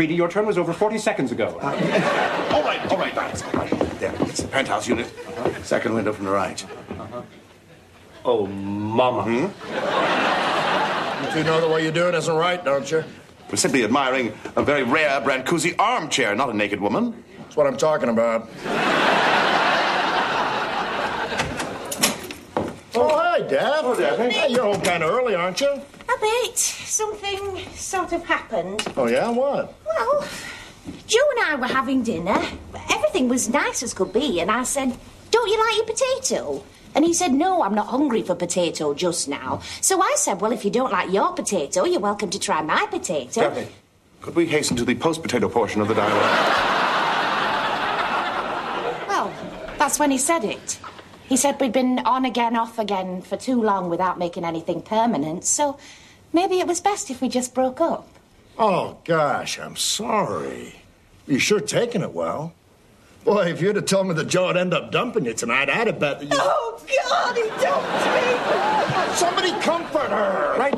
Tweety, your turn was over 40 seconds ago. All right. There, it's the penthouse unit. Second window from the right. Oh, Mama. You two know the way you do it isn't right, don't you? We're simply admiring a very rare Brancusi armchair, not a naked woman. That's what I'm talking about. Oh, hi, Dad. Oh, Daphne. Hey, you're home kind of early, aren't you? A bit. Something sort of happened. Oh, yeah? What? Well, Joe and I were having dinner. Everything was nice as could be, and I said, "Don't you like your potato?" And he said, "No, I'm not hungry for potato just now." So I said, "Well, if you don't like your potato, you're welcome to try my potato." Daphne, could we hasten to the post-potato portion of the dialogue? Well, that's when he said it. He said we'd been on again, off again for too long without making anything permanent, so maybe it was best if we just broke up. Oh, gosh, I'm sorry. You're sure taking it well. Boy, if you'd have told me that Joe would end up dumping you tonight, I'd have bet that you... Oh, God, he dumped me! Somebody comfort her! Right?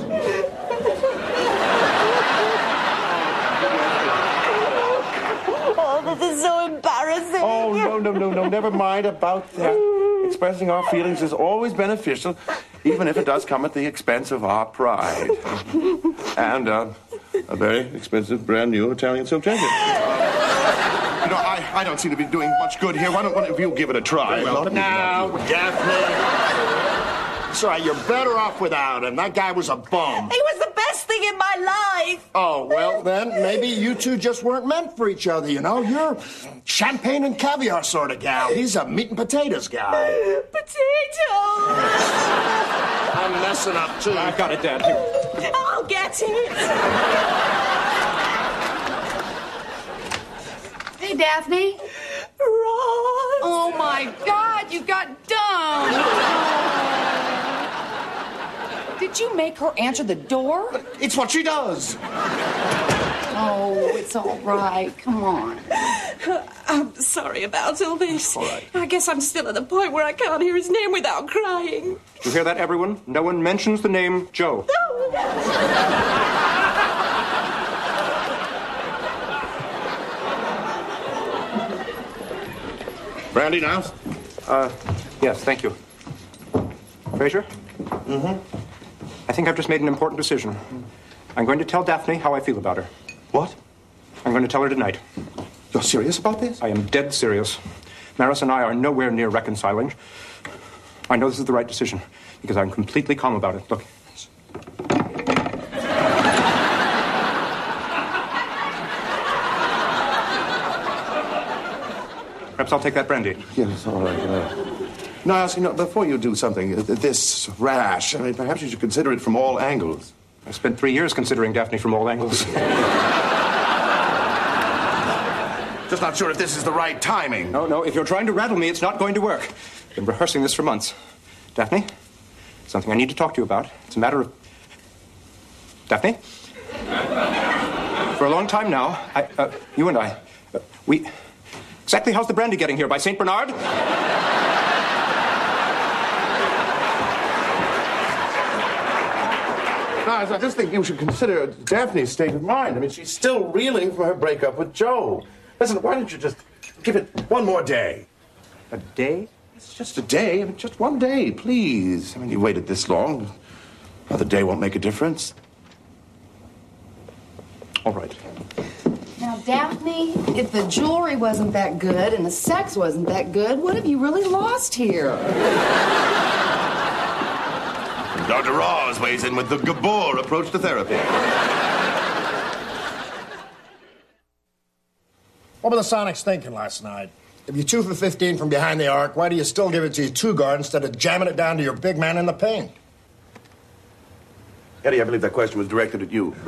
Oh, this is so embarrassing. Oh, no. Never mind about that. Expressing our feelings is always beneficial, even if it does come at the expense of our pride. And a very expensive, brand new Italian silk jacket. You know, I don't seem to be doing much good here. Why don't one of you give it a try? Well, now, Daphne. It's all right, you're better off without him. That guy was a bum. He was the best thing in my life. Oh, well, then, maybe you two just weren't meant for each other, you know? You're champagne and caviar sort of gal. He's a meat and potatoes guy. Potato! I'm messing up, too. I got it, Dad. Here. I'll get it. Hey, Daphne. Ross. Oh, my God, you got dumped. Did you make her answer the door? It's what she does. Oh, it's all right. Come on. I'm sorry about all this. All right. I guess I'm still at the point where I can't hear his name without crying. Did you hear that, everyone? No one mentions the name Joe. Brandy now? Yes, thank you. Fraser? Mm-hmm. I think I've just made an important decision. I'm going to tell Daphne how I feel about her. What? I'm going to tell her tonight. You're serious about this? I am dead serious. Maris and I are nowhere near reconciling. I know this is the right decision because I'm completely calm about it. Look. Perhaps I'll take that brandy. Yes, all right. Now, you know, before you do something this rash, I mean, perhaps you should consider it from all angles. I spent 3 years considering Daphne from all angles. Just not sure if this is the right timing. No, if you're trying to rattle me, it's not going to work. I've been rehearsing this for months. Daphne, something I need to talk to you about. It's a matter of... Daphne? For a long time now, you and I, we... Exactly how's the brandy getting here? By St. Bernard? No, I just think you should consider Daphne's state of mind. I mean, she's still reeling from her breakup with Joe. Listen, why don't you just give it one more day? A day? It's just a day. I mean, just one day, please. I mean, you waited this long. Another day won't make a difference. All right. Now, Daphne, if the jewelry wasn't that good and the sex wasn't that good, what have you really lost here? Dr. Ross weighs in with the Gabor approach to therapy. What were the Sonics thinking last night? If you're 2 for 15 from behind the arc, why do you still give it to your two-guard instead of jamming it down to your big man in the paint? Eddie, I believe that question was directed at you.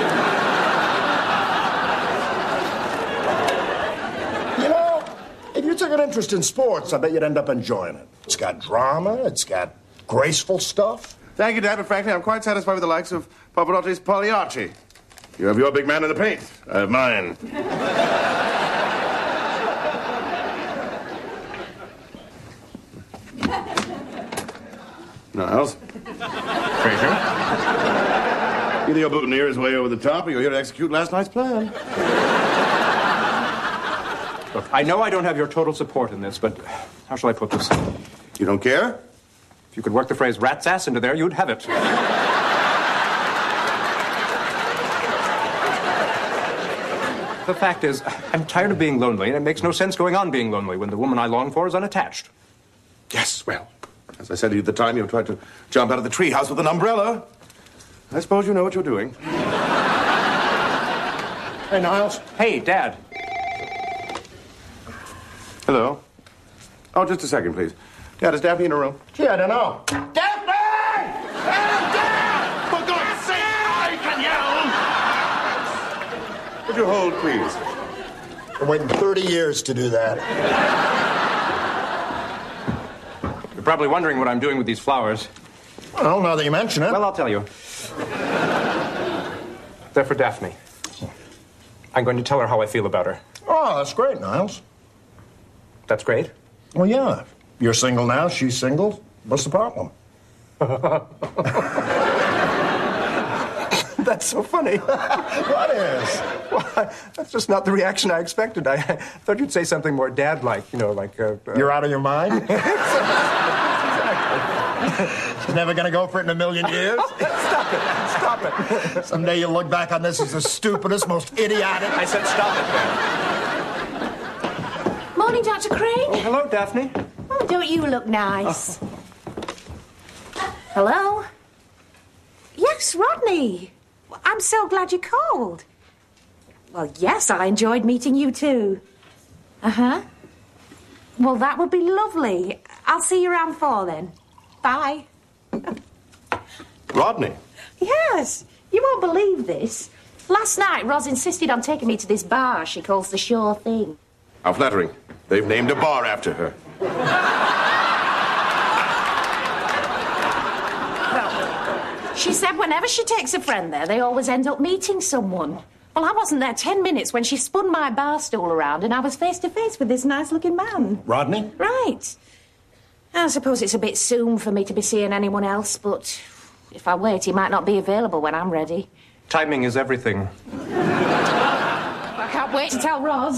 You know, if you took an interest in sports, I bet you'd end up enjoying it. It's got drama, it's got graceful stuff. Thank you, Dad, but frankly, I'm quite satisfied with the likes of Paparotti's Pagliacci. You have your big man in the paint. I have mine. Niles? Fraser? Either your boutonniere is way over the top or you're here to execute last night's plan. I know I don't have your total support in this, but how shall I put this? You don't care? If you could work the phrase rat's ass into there, you'd have it. The fact is, I'm tired of being lonely, and it makes no sense going on being lonely when the woman I long for is unattached. Yes, well, as I said to you at the time, you tried to jump out of the treehouse with an umbrella. I suppose you know what you're doing. Hey, Niles. Hey, Dad. Hello? Oh, just a second, please. Dad, is Daphne in her room? Gee, I don't know. Daphne! Hey, Dad! For God's sake, I can yell! Would you hold, please? Been waiting 30 years to do that. You're probably wondering what I'm doing with these flowers. Well, now that you mention it. Well, I'll tell you. They're for Daphne. I'm going to tell her how I feel about her. Oh, that's great, Niles. That's great. Well, yeah. You're single now, she's single. What's the problem? That's so funny. What is? Well, that's just not the reaction I expected. I thought you'd say something more dad-like, like... You're out of your mind? She's never going to go for it in a million years? Stop it. Stop it. Someday you'll look back on this as the stupidest, most idiotic... I said stop it, then. Morning, Dr. Crane. Oh, hello, Daphne. Oh, don't you look nice? Hello? Yes, Rodney. I'm so glad you called. Well, yes, I enjoyed meeting you too. Uh-huh. Well, that would be lovely. I'll see you around 4 then. Bye. Rodney. Yes, you won't believe this. Last night, Roz insisted on taking me to this bar she calls the Sure Thing. How flattering. They've named a bar after her. She said whenever she takes a friend there, they always end up meeting someone. Well, I wasn't there 10 minutes when she spun my bar stool around and I was face to face with this nice-looking man. Rodney? Right. I suppose it's a bit soon for me to be seeing anyone else, but if I wait, he might not be available when I'm ready. Timing is everything. I can't wait to tell Roz.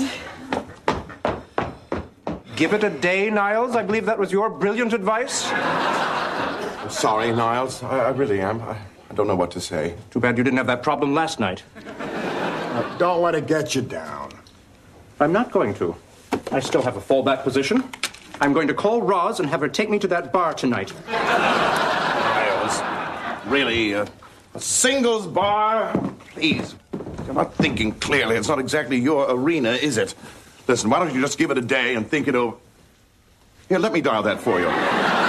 Give it a day, Niles. I believe that was your brilliant advice. I'm sorry, Niles. I really am. I don't know what to say. Too bad you didn't have that problem last night. Don't let it get you down. I'm not going to. I still have a fallback position. I'm going to call Roz and have her take me to that bar tonight. Niles, really, a singles bar? Please. You're not thinking clearly. It's not exactly your arena, is it? Listen, why don't you just give it a day and think it over? Here, let me dial that for you.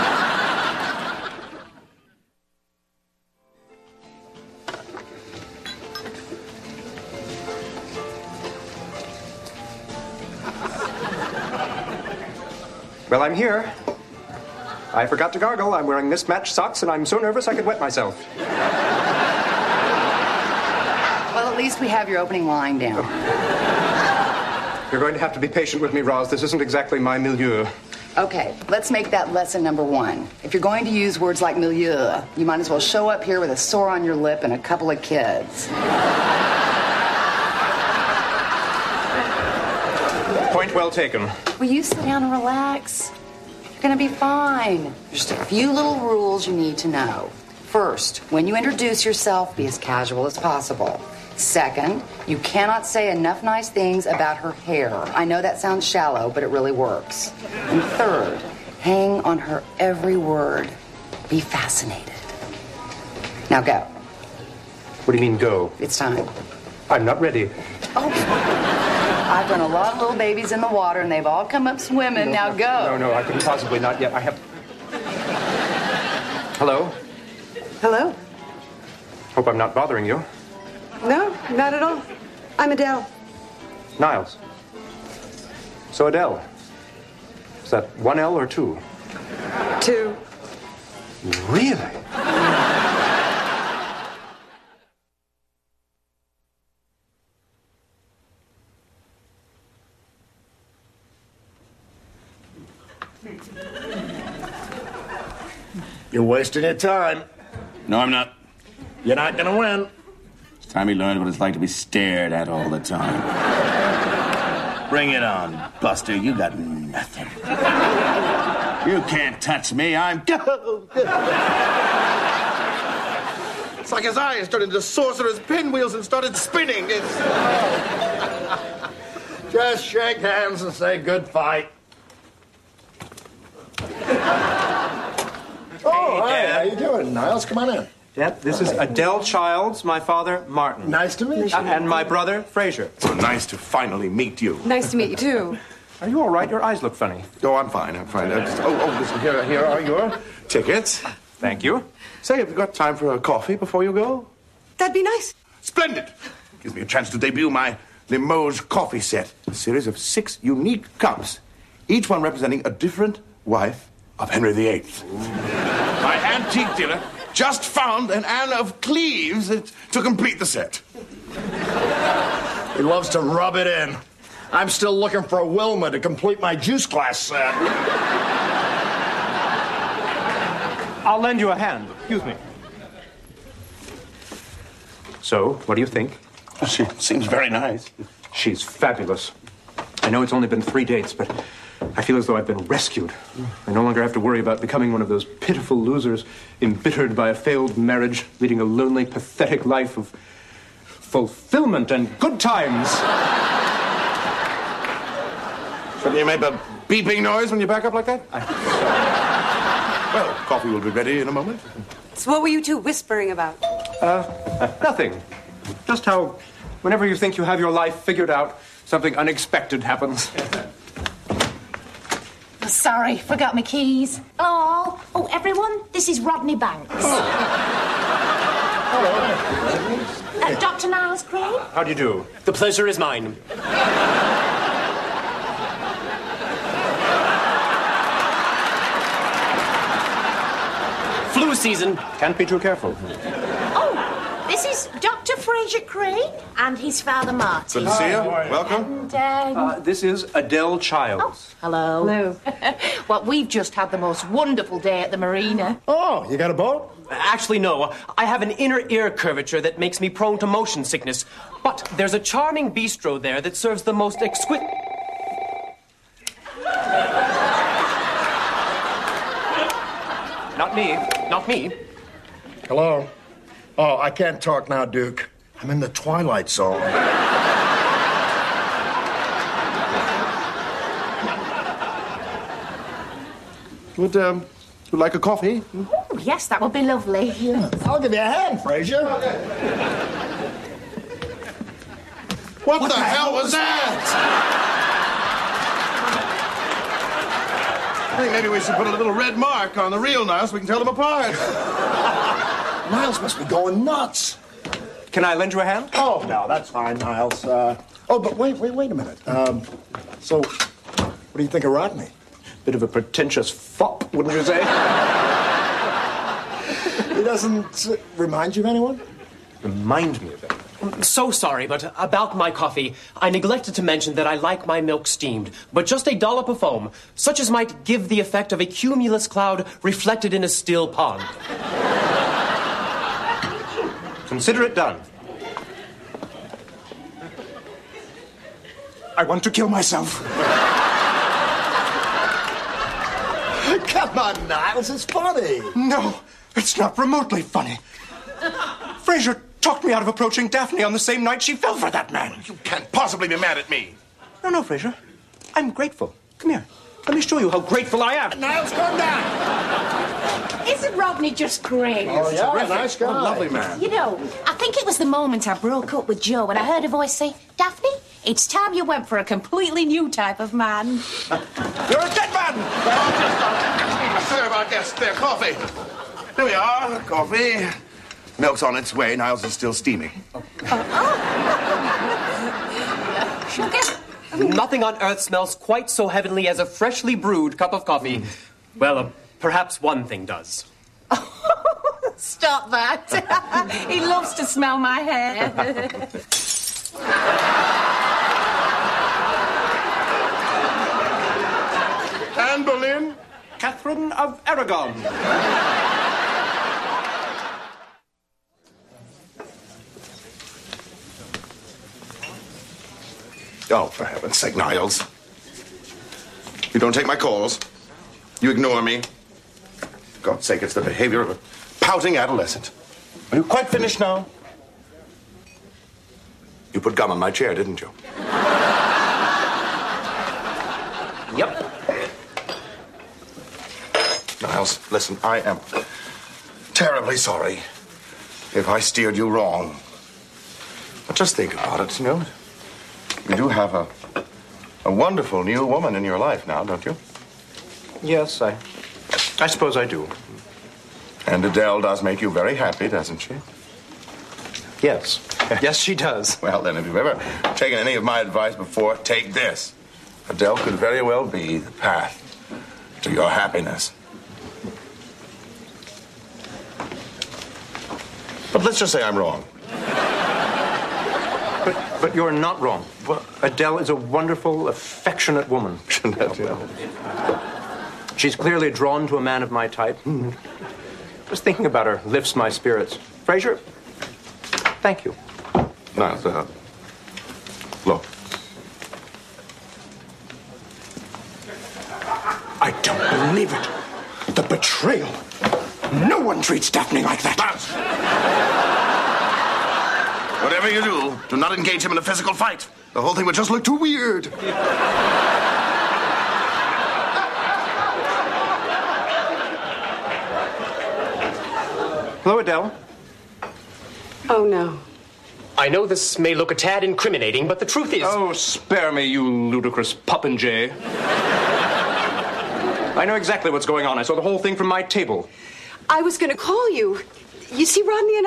Well, I'm here. I forgot to gargle. I'm wearing mismatched socks, and I'm so nervous I could wet myself. Well, at least we have your opening line down. You're going to have to be patient with me, Roz. This isn't exactly my milieu. Okay, let's make that lesson number 1. If you're going to use words like milieu, you might as well show up here with a sore on your lip and a couple of kids. Point well taken. Will you sit down and relax? You're gonna be fine. Just a few little rules you need to know. First, when you introduce yourself, be as casual as possible. Second, you cannot say enough nice things about her hair. I know that sounds shallow, but it really works. And third, hang on her every word. Be fascinated. Now go. What do you mean, go? It's time. I'm not ready. Oh, I've run a lot of little babies in the water, and they've all come up swimming. Now go. No, I couldn't possibly, not yet. I have... Hello? Hello? Hope I'm not bothering you. No, not at all. I'm Adele. Niles. So Adele. Is that 1 L or 2? 2. Really? You're wasting your time. No, I'm not. You're not going to win. It's time he learned what it's like to be stared at all the time. Bring it on, Buster. You got nothing. You can't touch me. I'm... It's like his eyes turned into sorcerer's pinwheels and started spinning. Just shake hands and say good fight. Oh, hi. How you doing, Niles? Come on in. Dad, this is Adele Childs, my father, Martin. Nice to meet you. And my brother, Fraser. So nice to finally meet you. Nice to meet you, too. Are you all right? Your eyes look funny. Oh, I'm fine. Listen, here are your tickets. Thank you. Say, have you got time for a coffee before you go? That'd be nice. Splendid! Gives me a chance to debut my Limoges coffee set. A series of 6 unique cups, each one representing a different wife of Henry VIII. My antique dealer just found an Anne of Cleves to complete the set. He loves to rub it in. I'm still looking for a Wilma to complete my juice glass set. I'll lend you a hand. Excuse me. So, what do you think? She seems very nice. She's fabulous. I know it's only been 3 dates, but I feel as though I've been rescued. I no longer have to worry about becoming one of those pitiful losers, embittered by a failed marriage, leading a lonely, pathetic life of fulfillment and good times. Shouldn't you make a beeping noise when you back up like that? Well, coffee will be ready in a moment. So what were you two whispering about? Nothing. Just how, whenever you think you have your life figured out, something unexpected happens. Sorry, forgot my keys. Hello. Oh, everyone, this is Rodney Banks. Dr. Niles Crane? How do you do? The pleasure is mine. Flu season. Can't be too careful. Oh, this is Dr. Fraser Crane and his father Martin. Good to see you. Welcome. And, This is Adele Childs. hello. Hello. Well, we've just had the most wonderful day at the marina. Oh, you got a boat? Actually, no. I have an inner ear curvature that makes me prone to motion sickness. But there's a charming bistro there that serves the most exquisite... Not me. Not me. Hello? Oh, I can't talk now, Duke. I'm in the Twilight Zone. Would you like a coffee? Oh, yes, that would be lovely. I'll give you a hand, Fraser. What the hell was that? I think maybe we should put a little red mark on the real Niles so we can tell them apart. Niles must be going nuts. Can I lend you a hand? Oh, no, that's fine, Niles. But wait a minute. So, what do you think of Rodney? Bit of a pretentious fop, wouldn't you say? He doesn't remind you of anyone? Remind me of it. So sorry, but about my coffee, I neglected to mention that I like my milk steamed, but just a dollop of foam, such as might give the effect of a cumulus cloud reflected in a still pond. Consider it done. I want to kill myself. Come on, Niles, it's funny. No, it's not remotely funny. Fraser talked me out of approaching Daphne on the same night she fell for that man. You can't possibly be mad at me. No, Fraser. I'm grateful. Come here. Let me show you how grateful I am. Niles, calm down. Isn't Rodney just great? Oh, yeah, nice guy. Lovely man. You know, I think it was the moment I broke up with Joe and I heard a voice say, Daphne, it's time you went for a completely new type of man. You're a dead man! Sorry about their coffee. Here we are, coffee. Milk's on its way. Niles is still steaming. Sugar? Nothing on earth smells quite so heavenly as a freshly brewed cup of coffee. Well, perhaps one thing does. Stop that. He loves to smell my hair. Anne Boleyn? Catherine of Aragon. Oh, for heaven's sake, Niles. You don't take my calls. You ignore me. For God's sake, it's the behavior of a pouting adolescent. Are you quite finished now? You put gum on my chair, didn't you? Yep. Niles, listen, I am terribly sorry if I steered you wrong. But just think about it, you know. You do have a wonderful new woman in your life now, don't you? Yes, I suppose I do. And Adele does make you very happy, doesn't she? Yes. Yes, she does. Well, then, if you've ever taken any of my advice before, take this. Adele could very well be the path to your happiness. But let's just say I'm wrong. But you're not wrong. Well, Adele is a wonderful, affectionate woman. She's clearly drawn to a man of my type. Just thinking about her lifts my spirits. Fraser, thank you. Now, look. I don't believe it. The betrayal. No one treats Daphne like that. Whatever you do not engage him in a physical fight. The whole thing would just look too weird. Hello, Adele. Oh, no. I know this may look a tad incriminating, but the truth is... Oh, spare me, you ludicrous popinjay. I know exactly what's going on. I saw the whole thing from my table. I was going to call you. You see, Rodney and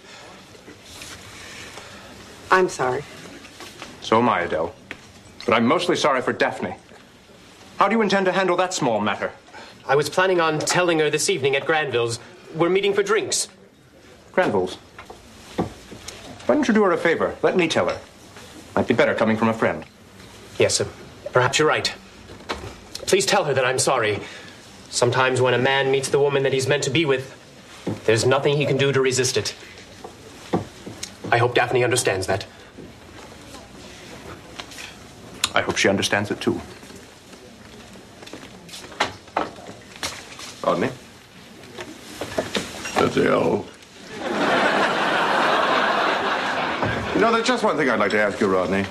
I'm sorry. So am I, Adele. But I'm mostly sorry for Daphne. How do you intend to handle that small matter? I was planning on telling her this evening at Granville's. We're meeting for drinks. Granville's? Why don't you do her a favor? Let me tell her. Might be better coming from a friend. Yes, perhaps you're right. Please tell her that I'm sorry. Sometimes when a man meets the woman that he's meant to be with, there's nothing he can do to resist it. I hope Daphne understands that. I hope she understands it, too. Rodney? Adele. You know, there's just one thing I'd like to ask you, Rodney.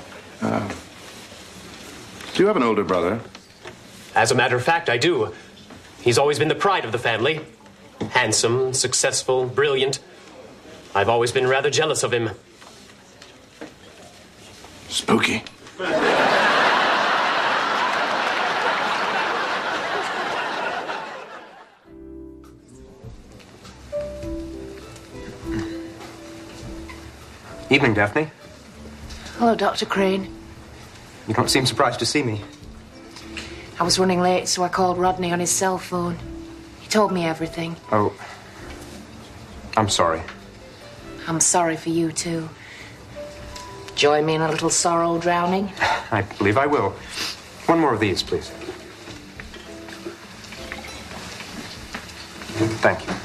Do you have an older brother? As a matter of fact, I do. He's always been the pride of the family. Handsome, successful, brilliant. I've always been rather jealous of him. Spooky. Evening, Daphne. Hello, Dr. Crane. You don't seem surprised to see me. I was running late, so I called Rodney on his cell phone. He told me everything. Oh, I'm sorry. I'm sorry for you, too. Join me in a little sorrow drowning? I believe I will. One more of these, please. Thank you.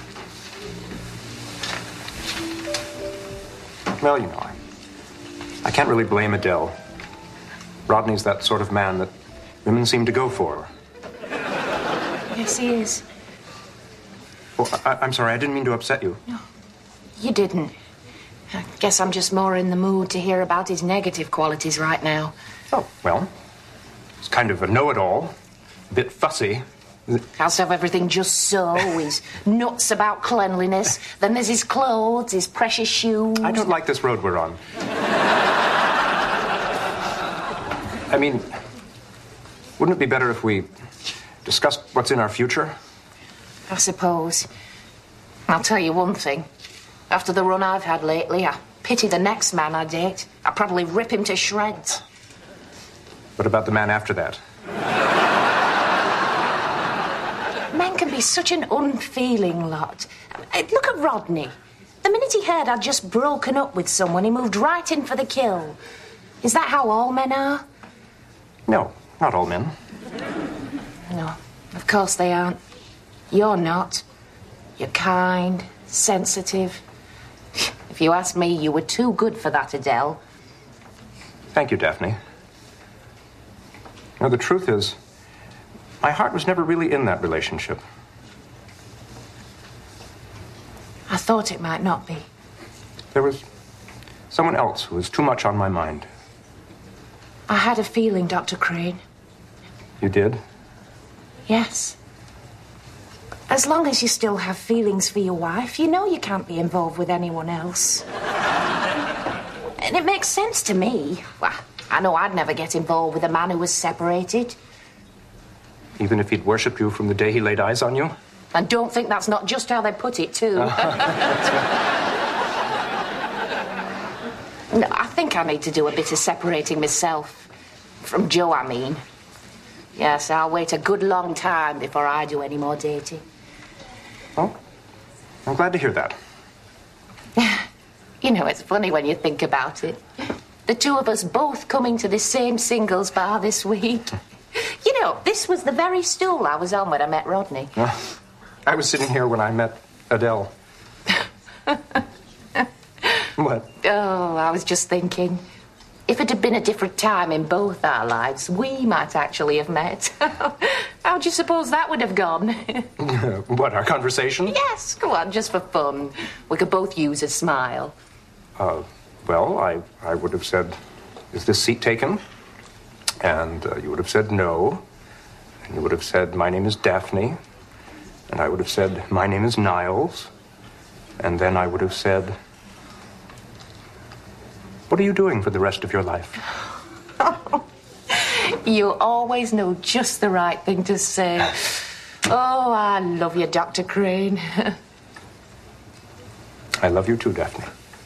Well, you know, I can't really blame Adele. Rodney's that sort of man that women seem to go for. Yes, he is. Well, I'm sorry, I didn't mean to upset you. No, you didn't. I guess I'm just more in the mood to hear about his negative qualities right now. Oh, well, he's kind of a know-it-all, a bit fussy. Has to have everything just so. He's nuts about cleanliness. Then there's his clothes, his precious shoes. I don't like this road we're on. I mean, wouldn't it be better if we discussed what's in our future? I suppose. I'll tell you one thing. After the run I've had lately, I pity the next man I date. I'd probably rip him to shreds. What about the man after that? Men can be such an unfeeling lot. Look at Rodney. The minute he heard I'd just broken up with someone, he moved right in for the kill. Is that how all men are? No, not all men. No, of course they aren't. You're not. You're kind, sensitive. If you ask me, you were too good for that, Adele. Thank you, Daphne. You know, the truth is, my heart was never really in that relationship. I thought it might not be. There was someone else who was too much on my mind. I had a feeling, Dr. Crane. You did? Yes. As long as you still have feelings for your wife, you know you can't be involved with anyone else. And it makes sense to me. Well, I know I'd never get involved with a man who was separated. Even if he'd worshipped you from the day he laid eyes on you? And don't think that's not just how they put it, too. No, I think I need to do a bit of separating myself. From Joe, I mean. Yes, I'll wait a good long time before I do any more dating. Well, I'm glad to hear that. You know, it's funny when you think about it. The two of us both coming to the same singles bar this week. You know, this was the very stool I was on when I met Rodney. I was sitting here when I met Adele. What? Oh, I was just thinking. If it had been a different time in both our lives, we might actually have met. How'd you suppose that would have gone? What, our conversation? Yes, go on, just for fun. We could both use a smile. Well, I would have said, is this seat taken? And you would have said no. And you would have said, my name is Daphne. And I would have said, my name is Niles. And then I would have said, what are you doing for the rest of your life? You always know just the right thing to say. Oh, I love you, Dr. Crane. I love you too, Daphne.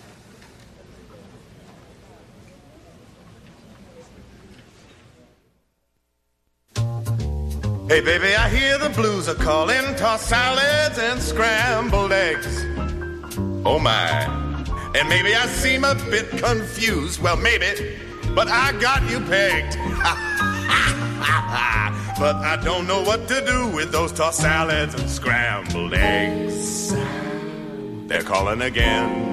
Hey, baby, I hear the blues are calling. Toss salads and scrambled eggs. Oh, my. And maybe I seem a bit confused. Well, maybe, but I got you pegged. But I don't know what to do with those tossed salads and scrambled eggs. They're calling again.